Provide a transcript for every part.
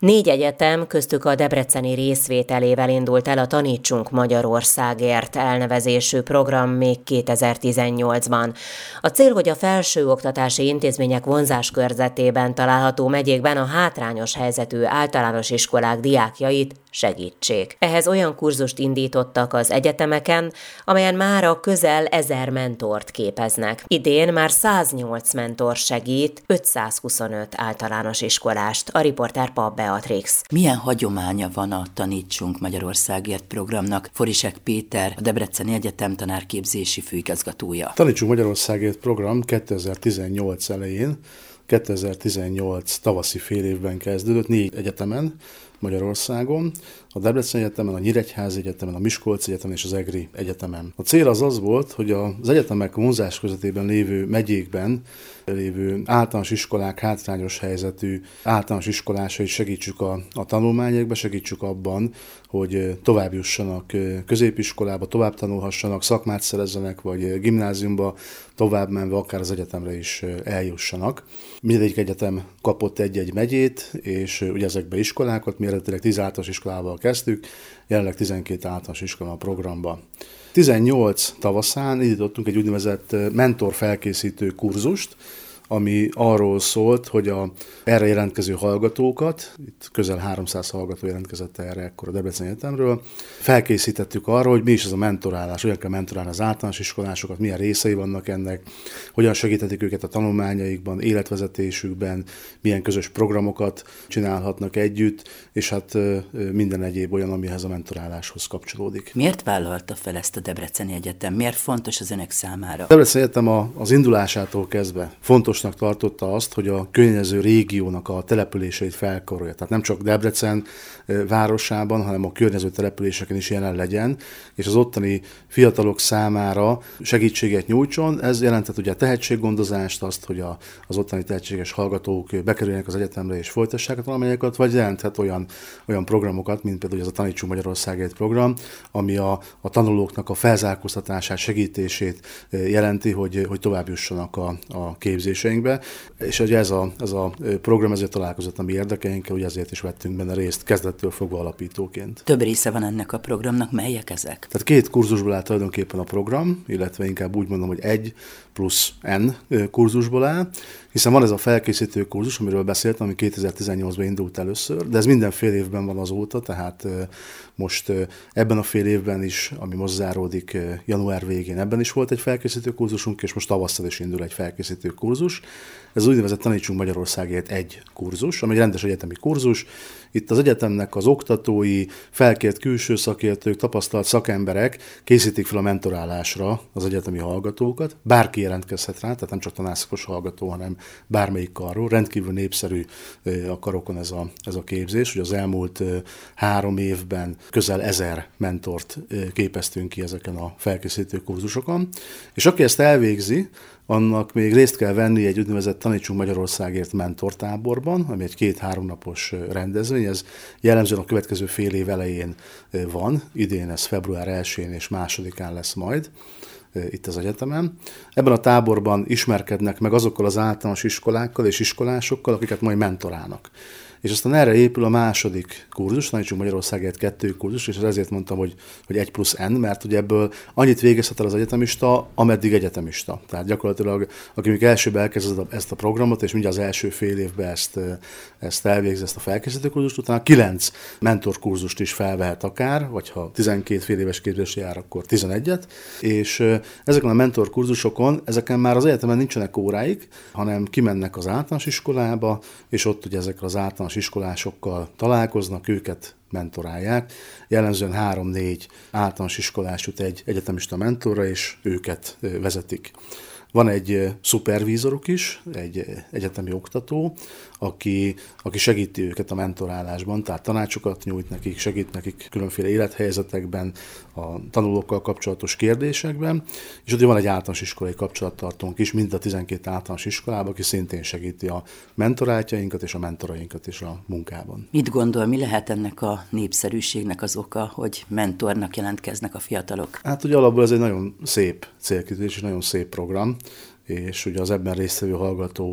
4 egyetem, köztük a debreceni részvételével indult el a Tanítsunk Magyarországért elnevezésű program még 2018-ban. A cél, hogy a felsőoktatási intézmények vonzáskörzetében található megyékben a hátrányos helyzetű általános iskolák diákjait segítsék. Ehhez olyan kurzust indítottak az egyetemeken, amelyen mára közel 1000 mentort képeznek. Idén már 108 mentor segít 525 általános iskolást. A riporter Pap Beatrix. Milyen hagyománya van a Tanítsunk Magyarországért programnak? Forisek Péter, a Debreceni Egyetem tanárképzési főigazgatója. Tanítsunk Magyarországért program 2018 elején, 2018 tavaszi félévben kezdődött 4 egyetemen Magyarországon, a Debreceni Egyetemen, a Nyíregyházi Egyetemen, a Miskolci Egyetemen és az EGRI Egyetemen. A cél az volt, hogy az egyetemek vonzás közvetében lévő megyékben lévő általános iskolák hátrányos helyzetű általános iskolásait segítsük a tanulmányokba, segítsük abban, hogy tovább jussanak középiskolába, tovább tanulhassanak, szakmát szerezzenek, vagy gimnáziumba, tovább menve akár az egyetemre is eljussanak. Mindegyik egyetem kapott egy-egy megyét, és ugye ezekbe iskolákat, mi eredetileg 10 általános iskolával kezdtük, jelenleg 12 általános iskola a programba. 18 tavaszán indítottunk egy úgynevezett mentorfelkészítő kurzust, ami arról szólt, hogy erre jelentkező hallgatókat, itt közel 300 hallgató jelentkezett erre ekkor a Debreceni Egyetemről, felkészítettük arra, hogy mi is ez a mentorálás, hogyan kell mentorálni az általános iskolásokat, milyen részei vannak ennek, hogyan segíthetik őket a tanulmányaikban, életvezetésükben, milyen közös programokat csinálhatnak együtt, és hát minden egyéb olyan, amihez a mentoráláshoz kapcsolódik. Miért vállalta fel ezt a Debreceni Egyetem? Miért fontos az önök számára? A Debreceni Egyetem az indulásától kezdve fontosnak tartotta azt, hogy a környező régiónak a településeit felkarolja. Tehát nem csak Debrecen városában, hanem a környező településeken is jelen legyen, és az ottani fiatalok számára segítséget nyújtson. Ez jelentett ugye a tehetséggondozást, azt, hogy az ottani tehetséges hallgatók bekerüljenek az egyetemre és folytassák a tanulmányokat, vagy jelenthet olyan programokat, mint például ez a Tanítsunk Magyarországért program, ami a tanulóknak a felzárkóztatását, segítését jelenti, hogy tovább jussanak a képzéseinkbe. És ugye ez a program ezért találkozott a mi érdekeinkkel, ugye ezért is vettünk benne részt kezdettől fogva alapítóként. Több része van ennek a programnak, melyek ezek? Tehát 2 kurzusból áll tulajdonképpen a program, illetve inkább úgy mondom, hogy 1 plusz N kurzusból áll, hiszen van ez a felkészítő kurzus, amiről beszéltem, ami 2018-ban indult először, de ez minden fél évben van azóta, tehát most ebben a fél évben is, ami most záródik január végén, ebben is volt egy felkészítő kurzusunk, és most tavasszal is indul egy felkészítő kurzus. Ez az úgynevezett Tanítsunk Magyarországért 1 kurzus, ami egy rendes egyetemi kurzus. Itt az egyetemnek az oktatói, felkért külső szakértők, tapasztalt szakemberek készítik fel a mentorálásra az egyetemi hallgatókat. Bárki jelentkezhet rá, tehát nem csak tanárszakos hallgató, hanem bármelyik karról. Rendkívül népszerű a karokon ez a képzés. Ugye az elmúlt 3 évben közel 1000 mentort képeztünk ki ezeken a felkészítő kurzusokon. És aki ezt elvégzi, annak még részt kell venni egy úgynevezett Tanítsunk Magyarországért mentortáborban, ami egy 2-3 napos rendezvény. Ez jellemzően a következő fél év elején van, idén ez február 1-én és 2-án lesz majd itt az egyetemen. Ebben a táborban ismerkednek meg azokkal az általános iskolákkal és iskolásokkal, akiket majd mentorálnak. És aztán erre épül a második kurzus, Tanítsunk Magyarországért 2 kurzus, és ezért mondtam, hogy 1 plusz N, mert ugye ebből annyit végezhet el az egyetemista, ameddig egyetemista. Tehát gyakorlatilag, aki még elsőben elkezd ezt a programot, és mindjárt az első fél évben ezt elvégzi, ezt a felkészítő kurzust, utána 9 mentorkurzust is felvehet akár, vagy ha 12 fél éves képzésre jár, akkor 11-et, és ezeken a mentorkurzusokon, ezeken már az egyetemen nincsenek óráik, hanem kimennek az általános iskolába, és ott ugye ezekkel az általános iskolásokkal találkoznak, őket mentorálják. Jellemzően 3-4 általános iskolás jut egy egyetemista mentorra, és őket vezetik. Van egy szupervízoruk is, egy egyetemi oktató, aki segíti őket a mentorálásban, tehát tanácsokat nyújt nekik, segít nekik különféle élethelyzetekben, a tanulókkal kapcsolatos kérdésekben, és ott van egy általános iskolai kapcsolattartónk is, mind a 12 általános iskolában, aki szintén segíti a mentorátjainkat és a mentorainkat is a munkában. Mit gondol, mi lehet ennek a népszerűségnek az oka, hogy mentornak jelentkeznek a fiatalok? Hát ugye alapból ez egy nagyon szép célkitűzés és nagyon szép program, és ugye az ebben résztvevő hallgatók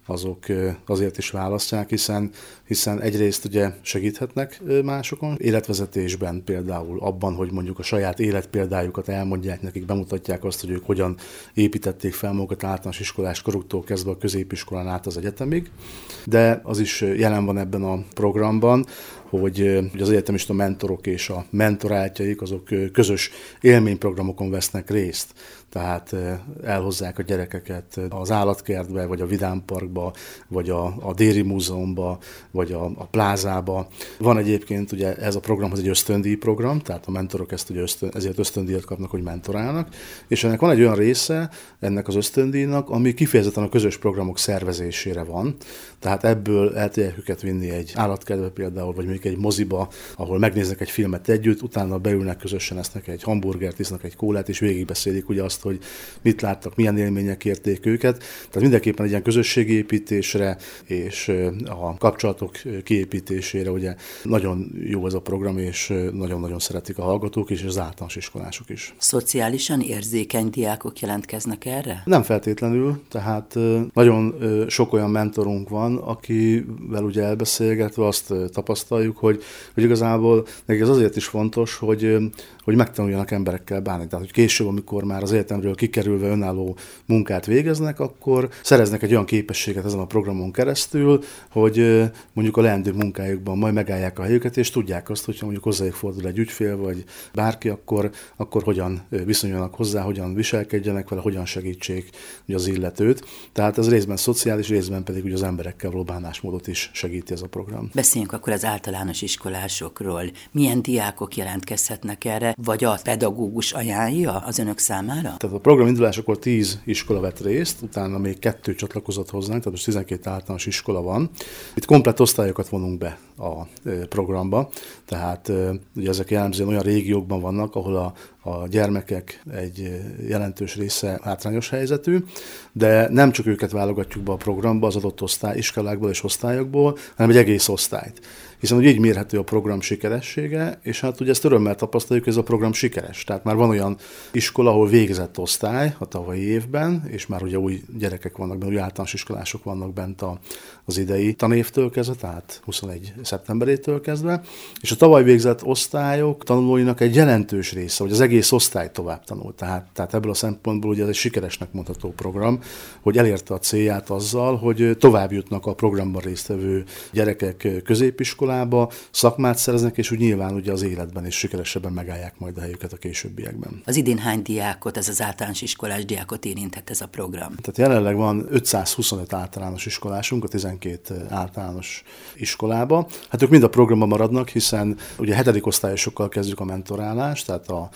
azok azért is választják, hiszen egyrészt ugye segíthetnek másokon, életvezetésben például abban, hogy mondjuk a saját életpéldájukat elmondják nekik, bemutatják azt, hogy ők hogyan építették fel magukat általános iskolás koruktól kezdve a középiskolán át az egyetemig, de az is jelen van ebben a programban, hogy az egyetemista mentorok és a mentoráltjaik azok közös élményprogramokon vesznek részt. Tehát elhozzák a gyerekeket az állatkertbe, vagy a Vidámparkba, vagy a Déri Múzeumba, vagy a plázába. Van egyébként ugye ez a programhoz egy ösztöndíj program, tehát a mentorok ezt ugye ezért ösztöndíjat kapnak, hogy mentorálnak, és ennek van egy olyan része, ennek az ösztöndíjnak, ami kifejezetten a közös programok szervezésére van. Tehát ebből el tudják őket vinni egy állatkertbe például, vagy mondjuk egy moziba, ahol megnéznek egy filmet együtt, utána beülnek közösen, esznek egy hamburgert, isznak egy kólát, és végigbeszélik ugye azt, hogy mit láttak, milyen élmények érték őket. Tehát mindenképpen egy ilyen közösségépítésre és a kapcsolatok kiépítésére ugye nagyon jó ez a program, és nagyon-nagyon szeretik a hallgatók is, és az általános iskolások is. Szociálisan érzékeny diákok jelentkeznek erre? Nem feltétlenül, tehát nagyon sok olyan mentorunk van, akivel ugye elbeszélgetve azt tapasztaljuk, hogy igazából neki ez azért is fontos, hogy megtanuljanak emberekkel bánni. Tehát, hogy később, amikor már az egyetemről kikerülve önálló munkát végeznek, akkor szereznek egy olyan képességet ezen a programon keresztül, hogy mondjuk a leendő munkájukban majd megállják a helyüket, és tudják azt, hogyha mondjuk hozzájuk fordul egy ügyfél, vagy bárki, akkor hogyan viszonyulnak hozzá, hogyan viselkedjenek vele, hogyan segítsék ugye az illetőt. Tehát ez részben szociális, részben pedig ugye az emberekkel való bánásmódot is segíti ez a program. Beszéljünk akkor az általános iskolásokról. Milyen diákok jelentkezhetnek erre, vagy a pedagógus ajánlja az önök számára? Tehát a program indulásakor 10 iskola vett részt, utána még 2 csatlakozott hozzánk, tehát most 12 általános iskola van. Itt komplett osztályokat vonunk be a programba, tehát ugye ezek jellemzően olyan régiókban vannak, ahol a gyermekek egy jelentős része hátrányos helyzetű, de nem csak őket válogatjuk be a programba az adott iskolákból és osztályokból, hanem egy egész osztályt. Hiszen ugye így mérhető a program sikeressége, és hát ugye ezt örömmel tapasztaljuk, hogy ez a program sikeres. Tehát már van olyan iskola, ahol végzett osztály a tavalyi évben, és már ugye új gyerekek vannak benne, új általános iskolások vannak bent az idei tanévtől kezdve, tehát 21 szeptemberétől kezdve, és a tavaly végzett osztályok tanulóinak egy jelentős része, vagy az egész osztály tovább tanul. Tehát ebből a szempontból ugye ez egy sikeresnek mondható program, hogy elérte a célját azzal, hogy tovább jutnak a programban résztvevő gyerekek középiskolába, szakmát szereznek, és úgy nyilván ugye az életben is sikeresebben megállják majd a helyüket a későbbiekben. Az idén hány diákot, ez az általános iskolás diákot érintett ez a program? Tehát jelenleg van 525 általános iskolásunk a 12 általános iskolába. Hát ők mind a programban maradnak, hiszen ugye 7. osztályosokkal kezdjük a mentorálást, tehát a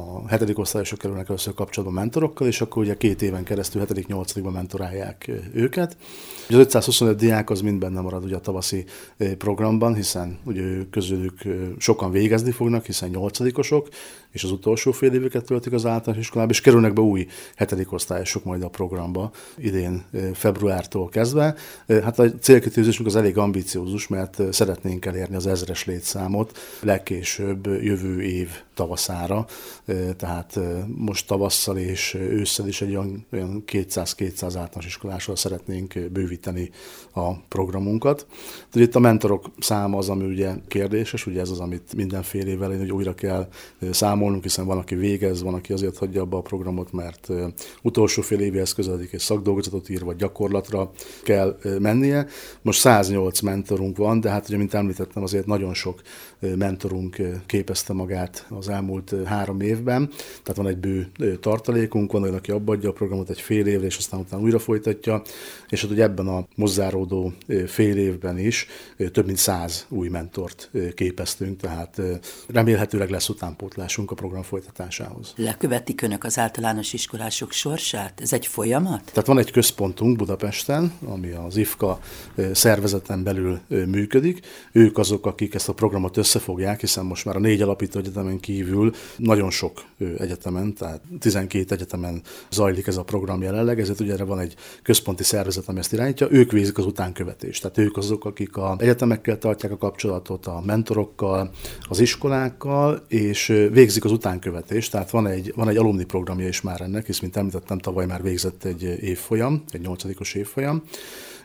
7. osztályosok kerülnek először kapcsolatban mentorokkal, és akkor ugye 2 éven keresztül 7.-8-ban mentorálják őket. Ugye az 525 diák az mind benne marad ugye a tavaszi programban, hiszen ugye közülük sokan végezni fognak, hiszen 8-osok, és az utolsó fél évüket töltik az általános iskolába, és kerülnek be új 7. osztályosok majd a programba idén februártól kezdve. Hát a célkitűzésünk az elég ambiciózus, mert szeretnénk elérni az 1000-es létszámot legkésőbb jövő év tavaszára, tehát most tavasszal és ősszel is egy olyan 200-200 általános iskolással szeretnénk bővíteni a programunkat. De itt a mentorok száma az, ami ugye kérdéses, ugye ez az, amit mindenféle évvel hogy újra kell számolnunk, hiszen van, aki végez, van, aki azért hagyja abba a programot, mert utolsó fél évéhez közeledik és szakdolgozatot ír, vagy gyakorlatra kell mennie. Most 108 mentorunk van, de hát ugye, mint említettem, azért nagyon sok mentorunk képezte magát az elmúlt 3 évben, tehát van egy bő tartalékunk, van olyan, aki abba adja a programot egy fél évre, és aztán utána újra folytatja, és hát ugye ebben a hozzáródó fél évben is több mint 100 új mentort képeztünk, tehát remélhetőleg lesz utánpótlásunk a program folytatásához. Lekövetik önök az általános iskolások sorsát? Ez egy folyamat? Tehát van egy központunk Budapesten, ami az IFKA szervezeten belül működik. Ők azok, akik ezt a programot összefogják, hiszen most már a 4 alapító egyetemen kívül nagyon sok egyetemen, tehát 12 egyetemen zajlik ez a program jelenleg, ezért ugye erre van egy központi szervezet, ami ezt irányítja, ők végzik az utánkövetést. Tehát ők azok, akik az egyetemekkel tartják a kapcsolatot, a mentorokkal, az iskolákkal, és végzik az utánkövetést. Tehát van egy alumni programja is már ennek, hisz mint említettem, tavaly már végzett egy évfolyam, egy 8-os évfolyam,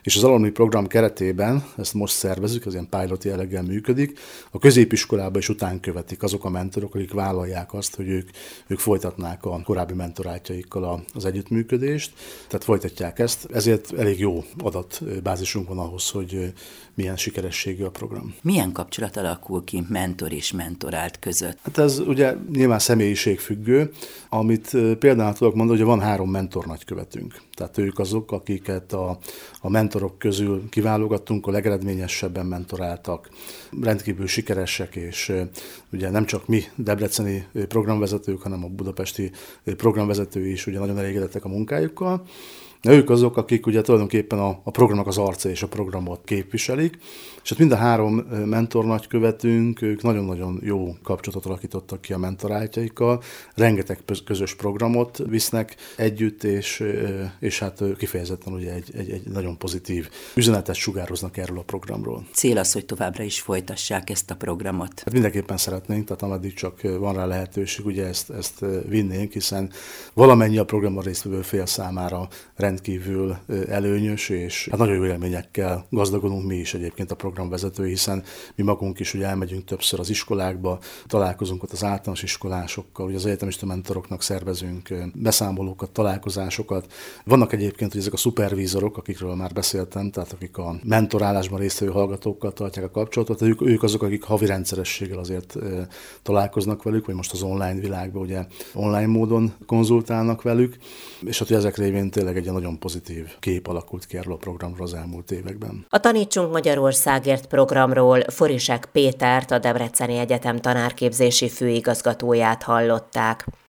és az alumni program keretében, ezt most szervezük, ez ilyen pilot jelleggel működik, a középiskolában is után követik azok a mentorok, akik vállalják azt, hogy ők folytatnák a korábbi mentorátjaikkal az együttműködést, tehát folytatják ezt, ezért elég jó adatbázisunk van ahhoz, hogy milyen sikerességű a program. Milyen kapcsolat alakul ki mentor és mentorált között? Hát ez ugye nyilván személyiségfüggő, amit például tudok mondani, hogy van 3 mentor nagykövetünk. Tehát ők azok, akiket a mentorok közül kiválogattunk, a legeredményesebben mentoráltak, rendkívül sikeresek, és ugye nem csak mi debreceni programvezetők, hanem a budapesti programvezetői is ugye nagyon elégedettek a munkájukkal. Ők azok, akik ugye tulajdonképpen a programnak az arca és a programot képviselik, és hát mind a 3 mentor nagykövetünk, ők nagyon-nagyon jó kapcsolatot alakítottak ki a mentorátjaikkal, rengeteg közös programot visznek együtt, és hát kifejezetten ugye egy nagyon pozitív üzenetet sugároznak erről a programról. Cél az, hogy továbbra is folytassák ezt a programot. Hát mindenképpen szeretnénk, tehát ameddig csak van rá lehetőség, ugye ezt vinnénk, hiszen valamennyi a programban résztvevő fél számára rendkívül előnyös, és hát nagyon jó élményekkel gazdagodunk mi is egyébként a programvezetői, hiszen mi magunk is ugye elmegyünk többször az iskolákba, találkozunk ott az általános iskolásokkal, ugye az egyetemista mentoroknak szervezünk beszámolókat, találkozásokat. Vannak egyébként hogy ezek a szupervízorok, akikről már beszéltem, tehát akik a mentorálásban résztvevő hallgatókkal tartják a kapcsolatot, ők azok, akik havi rendszerességgel azért találkoznak velük, vagy most az online világban ugye online módon konzultálnak velük, és hát ezek révén tényleg egy nagyon pozitív kép alakult ki erről a programról az elmúlt években. A Tanítsunk Magyarországért programról Forisek Pétert, a Debreceni Egyetem tanárképzési főigazgatóját hallották.